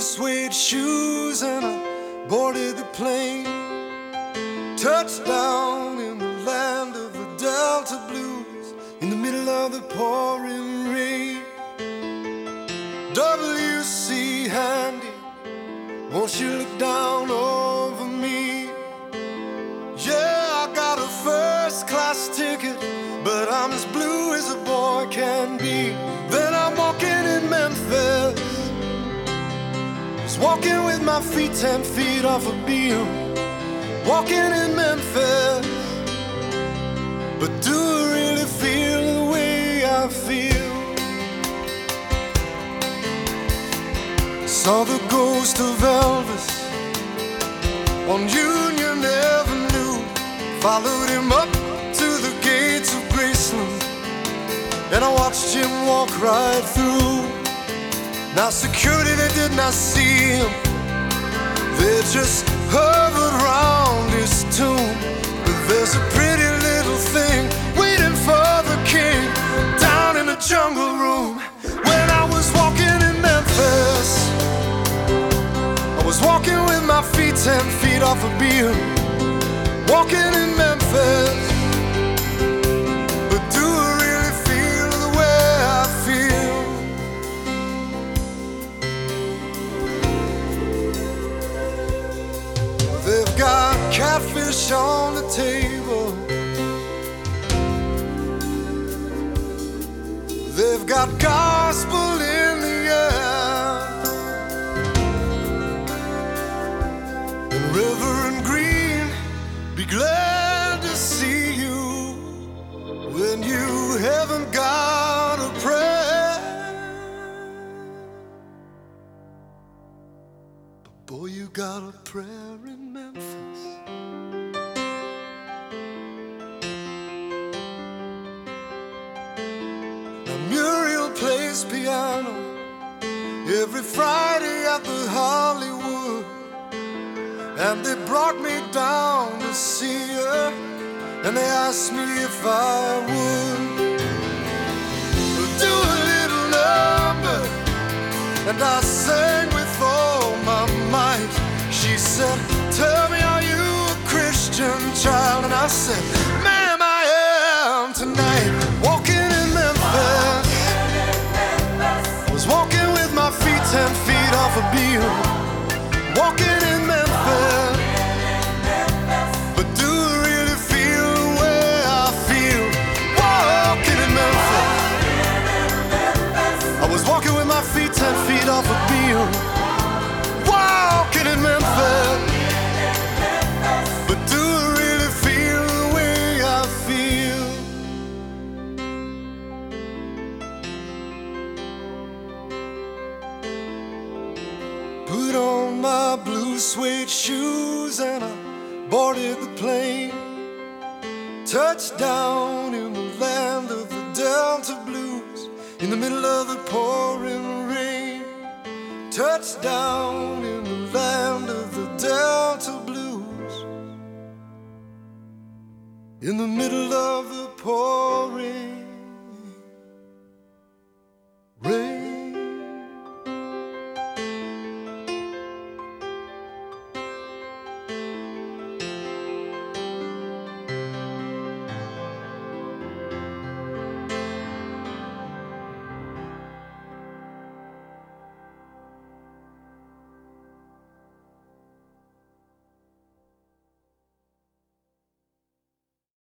suede shoes and I boarded the plane. Touchdown in the land of the Delta Blues, in the middle of the pouring rain. W.C. Handy, won't you look down over me? Yeah, I got a first-class ticket, but I'm as blue as a boy can be. Then I'm walking in Memphis, just walking with my feet 10 feet off a beam. Walking in Memphis, but do I really feel the way I feel? Saw the ghost of Elvis on Union Avenue, followed him up to the gates of Graceland, and I watched him walk right through. Now security, they did not see him, they just hovered round his tomb. But there's a pretty little thing waiting for the king down in the jungle room. When I was walking in Memphis, I was walking with my feet 10 feet off a beam. Walking in Memphis, but do I really feel the way I feel? They've got catfish on the table, they've got gospel in the air, and Reverend Green, be glad to see you when you haven't got a prayer. But boy, you got a prayer in Memphis. Now Muriel plays piano every Friday at the Hollywood, and they brought me down to see her, and they asked me if I would do a little number, and I sang with all my might. She said, tell me, are you a Christian child? And I said, ma'am, I am tonight. Walking in Memphis, I was walking with my feet 10 feet off a beam. Walking in Memphis, but do I really feel the way I feel? Walking in Memphis, I was walking with my feet 10 feet off a beam. Walking in Memphis, but do I really feel the way I feel? Put on my blue suede shoes and I boarded the plane. Touchdown in the land of the Delta Blues, in the middle of the pouring rain. Touchdown in the land of the Delta Blues, in the middle of the pouring rain.